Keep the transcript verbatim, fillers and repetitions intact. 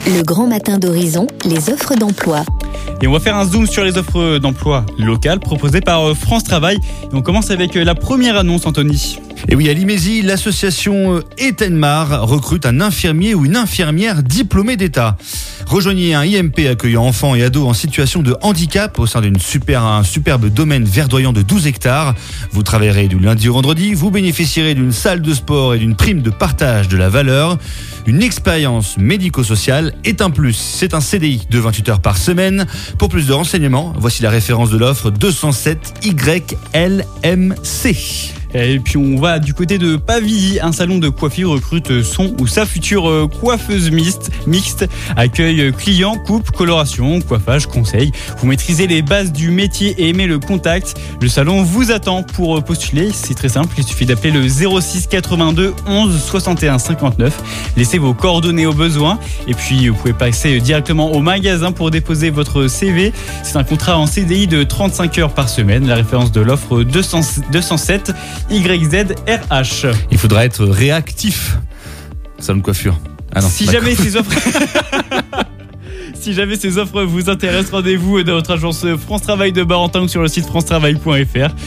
Le grand matin d'Horizon, les offres d'emploi. Et on va faire un zoom sur les offres d'emploi locales proposées par France Travail. Et on commence avec la première annonce, Anthony. Et oui, à Limézy, l'association Etenmar recrute un infirmier ou une infirmière diplômée d'État. Rejoignez un I M P accueillant enfants et ados en situation de handicap au sein d'un super, un superbe domaine verdoyant de douze hectares. Vous travaillerez du lundi au vendredi. Vous bénéficierez d'une salle de sport et d'une prime de partage de la valeur. Une expérience médico-sociale est un plus. C'est un C D I de vingt-huit heures par semaine. Pour plus de renseignements, voici la référence de l'offre deux cent sept Y L M C. Et puis on va du côté de Pavilly, un salon de coiffure recrute son ou sa future coiffeuse mixte, mixte accueille clients, coupe, coloration, coiffage, conseil. Vous maîtrisez les bases du métier et aimez le contact. Le salon vous attend pour postuler. C'est très simple, il suffit d'appeler le zéro six quatre-vingt-deux onze soixante et un cinquante-neuf. Laissez vos coordonnées au besoin et puis vous pouvez passer directement au magasin pour déposer votre C V. C'est un contrat en C D I de trente-cinq heures par semaine. La référence de l'offre deux cent sept Y Z R H. Il faudra être réactif. Salon de coiffure. Ah non, si d'accord. jamais ces offres Si jamais ces offres vous intéressent, rendez-vous dans votre agence France Travail de Barentin ou sur le site france travail point f r.